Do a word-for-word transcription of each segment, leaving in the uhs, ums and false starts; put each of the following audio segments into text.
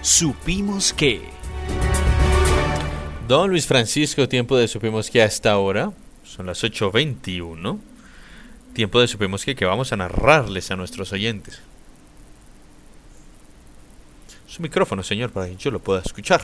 Supimos que. Don Luis Francisco, tiempo de Supimos que hasta ahora. Son las ocho veintiuno. Tiempo de Supimos que, que vamos a narrarles a nuestros oyentes. Su micrófono, señor, para que yo lo pueda escuchar.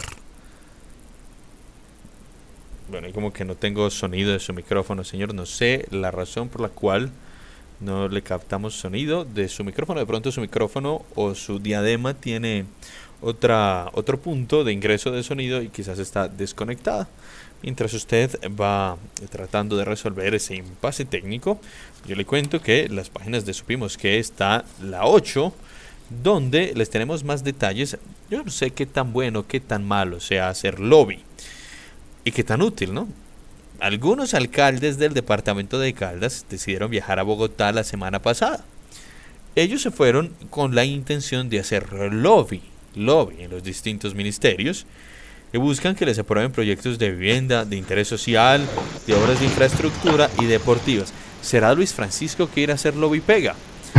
Bueno, y como que no tengo sonido de su micrófono, señor. No sé la razón por la cual no le captamos sonido de su micrófono. De pronto su micrófono o su diadema tiene otra, otro punto de ingreso de sonido y quizás está desconectada. Mientras usted va tratando de resolver ese impasse técnico, yo le cuento que las páginas de Supimos que está la ocho, donde les tenemos más detalles. Yo no sé qué tan bueno, qué tan malo sea hacer lobby y qué tan útil, ¿no? Algunos alcaldes del departamento de Caldas decidieron viajar a Bogotá la semana pasada. Ellos se fueron con la intención de hacer lobby, lobby en los distintos ministerios y buscan que les aprueben proyectos de vivienda, de interés social, de obras de infraestructura y deportivas. ¿Será Luis Francisco que irá a hacer lobby pega?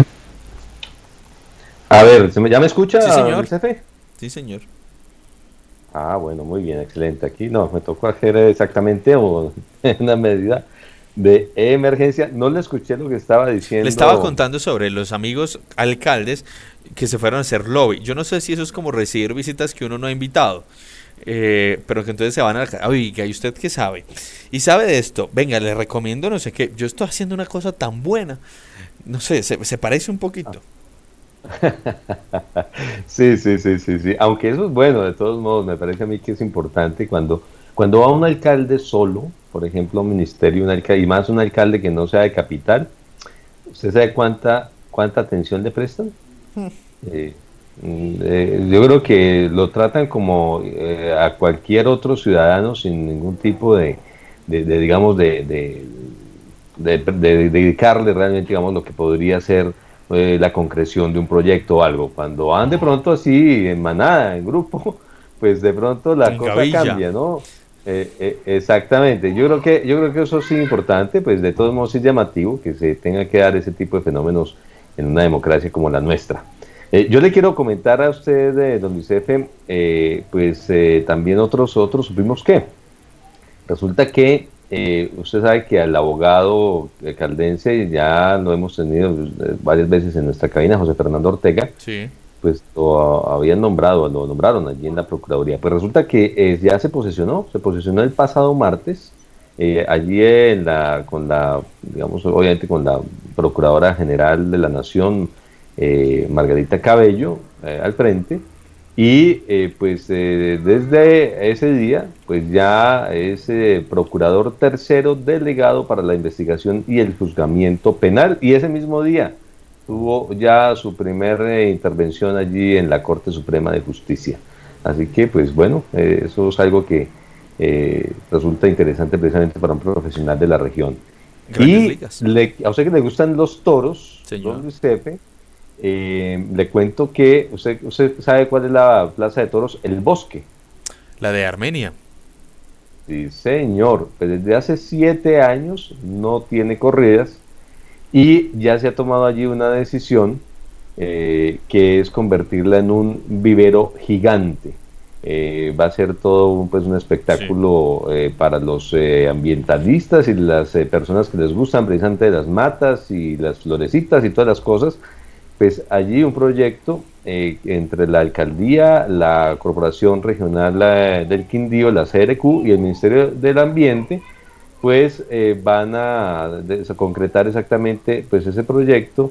A ver, ¿ya me escucha? Sí, señor. Jefe? Sí, señor. Ah, bueno, muy bien, excelente. Aquí no, me tocó hacer exactamente una medida de emergencia. No le escuché lo que estaba diciendo. Le estaba contando sobre los amigos alcaldes que se fueron a hacer lobby. Yo no sé si eso es como recibir visitas que uno no ha invitado, eh, pero que entonces se van a... Oiga, ¿y usted qué sabe? Y sabe de esto. Venga, le recomiendo no sé qué. Yo estoy haciendo una cosa tan buena. No sé, se, se parece un poquito. Ah. Sí, sí, sí, sí, sí. Aunque eso es bueno, de todos modos, me parece a mí que es importante cuando, cuando va un alcalde solo, por ejemplo, un ministerio, un alcalde, y más un alcalde que no sea de capital, ¿usted sabe cuánta, cuánta atención le prestan? Hmm. Eh, eh, yo creo que lo tratan como eh, a cualquier otro ciudadano sin ningún tipo de, de, de digamos, de, de, de, de, de dedicarle realmente, digamos, lo que podría ser Eh, la concreción de un proyecto o algo. Cuando van de pronto así en manada, en grupo, pues de pronto la en cosa gavilla. cambia, ¿no? Eh, eh, exactamente. Yo creo que yo creo que eso sí es importante, pues de todos modos es llamativo que se tenga que dar ese tipo de fenómenos en una democracia como la nuestra. Eh, yo le quiero comentar a usted, eh, don Luis Efe, eh, pues eh, también otros otros supimos que resulta que Eh, usted sabe que al abogado caldense ya lo hemos tenido varias veces en nuestra cabina, José Fernando Ortega, sí. Pues lo habían nombrado, lo nombraron allí en la Procuraduría. Pues resulta que eh, ya se posesionó, se posesionó el pasado martes, eh, allí en la, con la, digamos, obviamente con la Procuradora General de la Nación, eh, Margarita Cabello, eh, al frente. Y eh, pues eh, desde ese día, pues ya es eh, procurador tercero delegado para la investigación y el juzgamiento penal. Y ese mismo día tuvo ya su primera eh, intervención allí en la Corte Suprema de Justicia. Así que, pues bueno, eh, eso es algo que eh, resulta interesante precisamente para un profesional de la región. Grandes y ligas. Le, a usted que le gustan los toros, señor. don Luis Pepe, Eh, le cuento que usted, usted sabe cuál es la plaza de toros, El Bosque. La de Armenia. Sí, señor. Pues desde hace siete años no tiene corridas y ya se ha tomado allí una decisión eh, que es convertirla en un vivero gigante. Eh, va a ser todo pues un espectáculo sí. eh, para los eh, ambientalistas y las eh, personas que les gustan precisamente las matas y las florecitas y todas las cosas. Pues allí un proyecto eh, entre la alcaldía, la Corporación Regional la, del Quindío, la C R Q y el Ministerio del Ambiente, pues eh, van a, de, a concretar exactamente pues ese proyecto,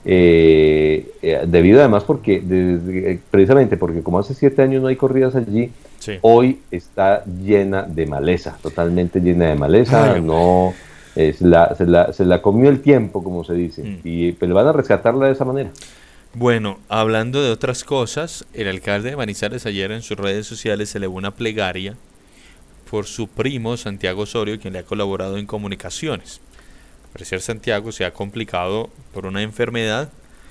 eh, eh, debido además porque, de, precisamente porque como hace siete años no hay corridas allí, sí. Hoy está llena de maleza, totalmente llena de maleza, Ay, no... Eh, se, la, se, la, se la comió el tiempo, como se dice, mm. y pero van a rescatarla de esa manera. Bueno, hablando de otras cosas, el alcalde de Manizales ayer en sus redes sociales elevó una plegaria por su primo Santiago Osorio, quien le ha colaborado en comunicaciones. Al parecer Santiago se ha complicado por una enfermedad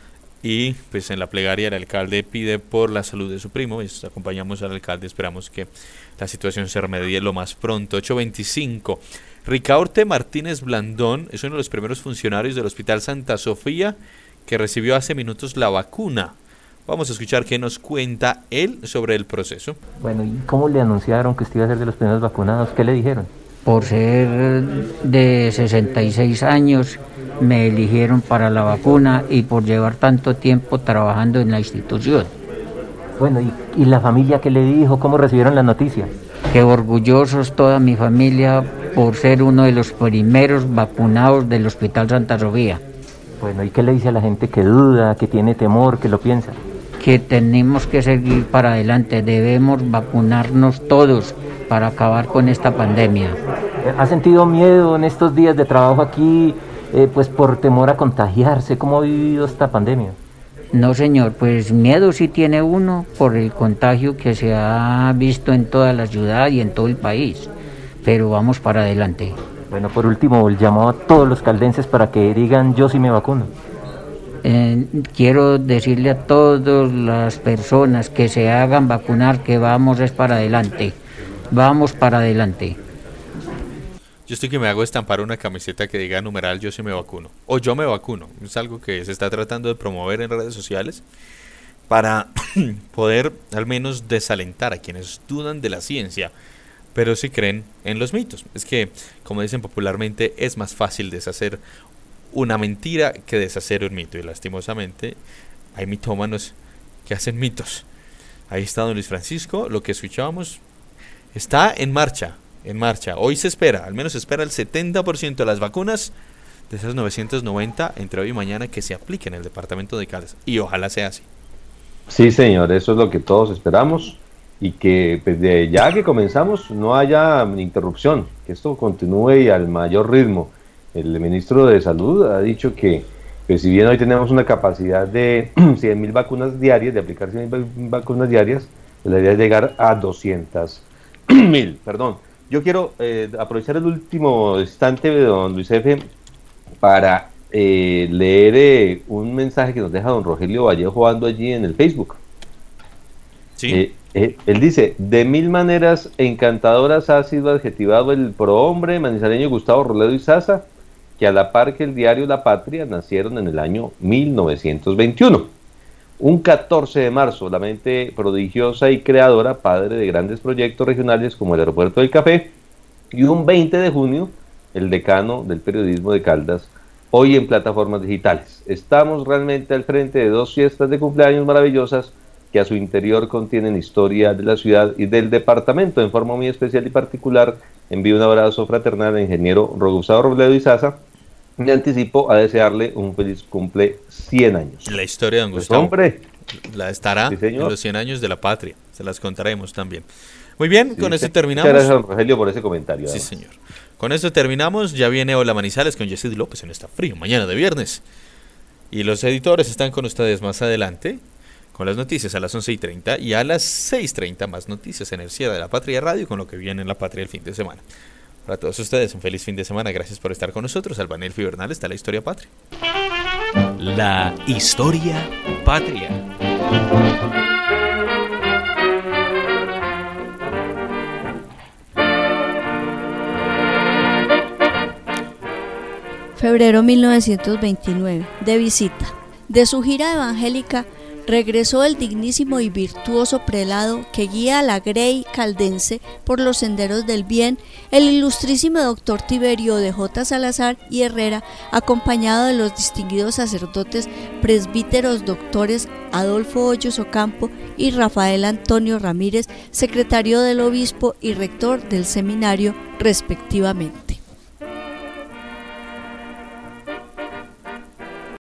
y pues en la plegaria el alcalde pide por la salud de su primo. Y acompañamos al alcalde, esperamos que la situación se remedie lo más pronto. ocho veinticinco. Ricaurte Martínez Blandón es uno de los primeros funcionarios del Hospital Santa Sofía que recibió hace minutos la vacuna Vamos a escuchar qué nos cuenta él sobre el proceso. Bueno, ¿y cómo le anunciaron que usted iba a ser de los primeros vacunados? ¿Qué le dijeron? Por ser de sesenta y seis años me eligieron para la vacuna y por llevar tanto tiempo trabajando en la institución. Bueno, ¿y, y la familia qué le dijo? ¿Cómo recibieron la noticia? Que orgullosos toda mi familia por ser uno de los primeros vacunados del Hospital Santa Sofía. Bueno, ¿y qué le dice a la gente que duda, que tiene temor, que lo piensa? Que tenemos que seguir para adelante, debemos vacunarnos todos para acabar con esta pandemia. ¿Ha sentido miedo en estos días de trabajo aquí, eh, pues por temor a contagiarse? ¿Cómo ha vivido esta pandemia? No, señor, pues miedo sí tiene uno por el contagio que se ha visto en toda la ciudad y en todo el país, pero vamos para adelante. Bueno, por último, el llamado a todos los caldenses para que digan yo sí me vacuno. Eh, quiero decirle a todas las personas que se hagan vacunar que vamos es para adelante, vamos para adelante. Yo estoy que me hago estampar una camiseta que diga numeral yo sí me vacuno o yo me vacuno. Es algo que se está tratando de promover en redes sociales para poder al menos desalentar a quienes dudan de la ciencia, pero sí creen en los mitos. Es que, como dicen popularmente, es más fácil deshacer una mentira que deshacer un mito, y lastimosamente hay mitómanos que hacen mitos. Ahí está don Luis Francisco, lo que escuchábamos está en marcha. En marcha. Hoy se espera, al menos se espera el setenta por ciento de las vacunas de esas novecientas noventa entre hoy y mañana que se apliquen en el departamento de Caldas. Y ojalá sea así. Sí, señor, eso es lo que todos esperamos. Y que pues, de ya que comenzamos no haya interrupción, que esto continúe y al mayor ritmo. El ministro de Salud ha dicho que pues, si bien hoy tenemos una capacidad de cien mil vacunas diarias, de aplicar cien mil vacunas diarias, pues, la idea es llegar a doscientas mil, perdón. Yo quiero eh, aprovechar el último instante de don Luis F. para eh, leer eh, un mensaje que nos deja don Rogelio Vallejo ando allí en el Facebook. Sí. Eh, eh, él dice, de mil maneras encantadoras ha sido adjetivado el prohombre manizaleño Gustavo Robledo Izaza, que a la par que el diario La Patria nacieron en el año mil novecientos veintiuno. Un catorce de marzo, la mente prodigiosa y creadora, padre de grandes proyectos regionales como el Aeropuerto del Café, y un veinte de junio, el decano del periodismo de Caldas, hoy en plataformas digitales. Estamos realmente al frente de dos fiestas de cumpleaños maravillosas que a su interior contienen historia de la ciudad y del departamento. En forma muy especial y particular, envío un abrazo fraternal al ingeniero Gustavo Robledo Izaza, me anticipo a desearle un feliz cumple cien años. La historia de don Pues, Gustavo hombre, la estará sí, en los cien años de la patria. Se las contaremos también. Muy bien, sí, con esto muchas terminamos. gracias, don Rogelio, por ese comentario. Sí, además. señor. Con esto terminamos. Ya viene Hola Manizales con Yesid López en esta frío mañana de viernes. Y los editores están con ustedes más adelante con las noticias a las once y treinta y a las seis y treinta más noticias en el cierre de La Patria Radio con lo que viene en La Patria el fin de semana. Para todos ustedes, un feliz fin de semana. Gracias por estar con nosotros. Albanel Fibernal está la historia patria. La historia patria. Febrero mil novecientos veintinueve, de visita. De su gira evangélica regresó el dignísimo y virtuoso prelado que guía a la Grey caldense por los senderos del bien, el ilustrísimo doctor Tiberio de J. Salazar y Herrera, acompañado de los distinguidos sacerdotes presbíteros doctores Adolfo Hoyos Ocampo y Rafael Antonio Ramírez, secretario del obispo y rector del seminario, respectivamente.